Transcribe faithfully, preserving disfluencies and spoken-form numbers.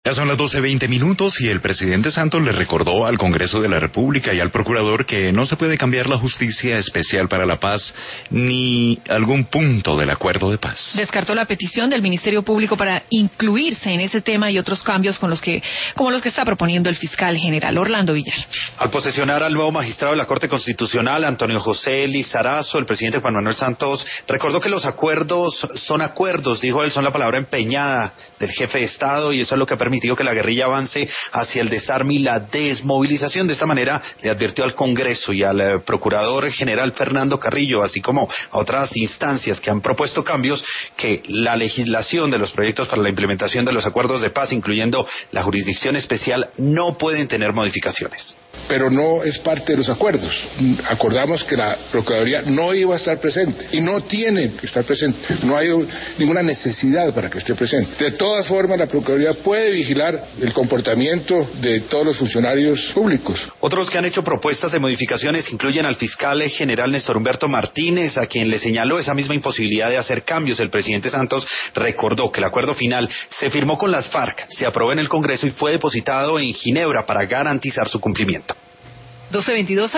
Ya son las doce veinte minutos y el presidente Santos le recordó al Congreso de la República y al procurador que no se puede cambiar la Justicia Especial para la Paz ni algún punto del acuerdo de paz. Descartó la petición del Ministerio Público para incluirse en ese tema y otros cambios con los que, como los que está proponiendo el fiscal general Orlando Villar. Al posesionar al nuevo magistrado de la Corte Constitucional, Antonio José Lizarazo, el presidente Juan Manuel Santos recordó que los acuerdos son acuerdos, dijo él, son la palabra empeñada del jefe de Estado y eso es lo que ha permitido que la guerrilla avance hacia el desarme y la desmovilización. De esta manera le advirtió al Congreso y al eh, Procurador General Fernando Carrillo, así como a otras instancias que han propuesto cambios, que la legislación de los proyectos para la implementación de los acuerdos de paz, incluyendo la jurisdicción especial, no pueden tener modificaciones. Pero no es parte de los acuerdos. Acordamos que la Procuraduría no iba a estar presente y no tiene que estar presente. No hay ninguna necesidad para que esté presente. De todas formas, la Procuraduría puede vigilar el comportamiento de todos los funcionarios públicos. Otros que han hecho propuestas de modificaciones incluyen al fiscal general Néstor Humberto Martínez, a quien le señaló esa misma imposibilidad de hacer cambios. El presidente Santos recordó que el acuerdo final se firmó con las FARC, se aprobó en el Congreso y fue depositado en Ginebra para garantizar su cumplimiento. doce veintidós